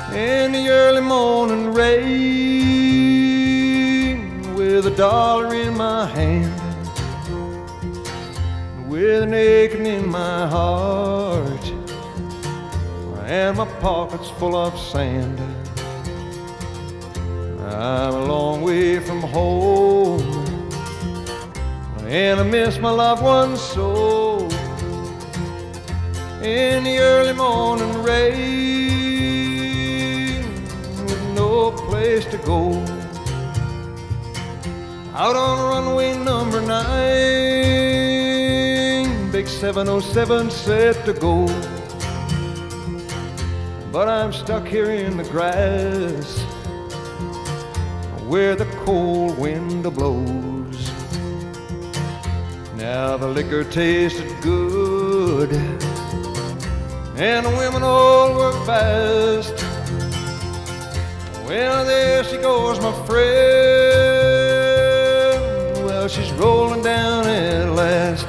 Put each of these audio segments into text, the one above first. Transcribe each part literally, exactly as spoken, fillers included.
in the early morning rain, with a dollar in my hand, with an aching in my heart, and my pockets full of sand. I'm a long way from home, and I miss my loved ones so. In the early morning rain, with no place to go, out on runway number nine, big seven oh seven set to go. But I'm stuck here in the grass, where the cold wind blows. Now the liquor tasted good, and the women all work fast. Well, there she goes, my friend. Well, she's rolling down at last.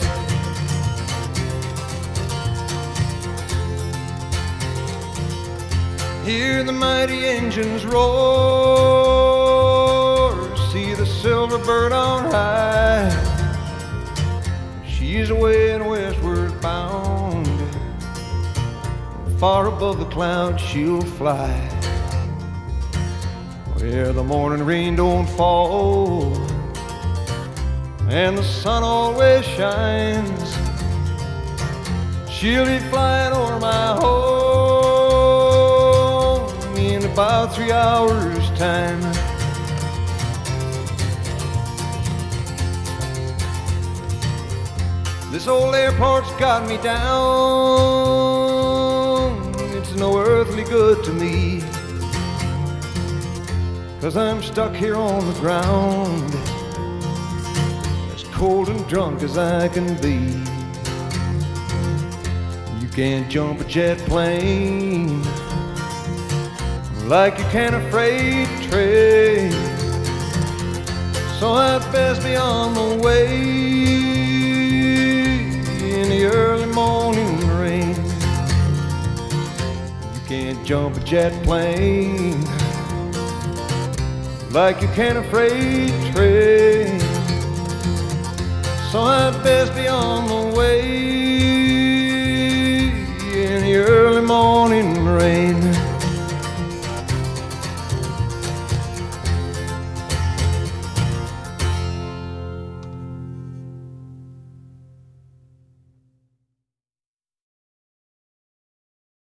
Hear the mighty engines roar, see the silver bird on high. She's away and westward bound, far above the clouds she'll fly, where the morning rain don't fall and the sun always shines. She'll be flying over my home in about three hours' time. This old airport's got me down, it's no earthly good to me, 'cause I'm stuck here on the ground, as cold and drunk as I can be. You can't jump a jet plane like you can a freight train, so I'd best be on the way in the early morning rain. You can't jump a jet plane like you can a freight train, so I'd best be on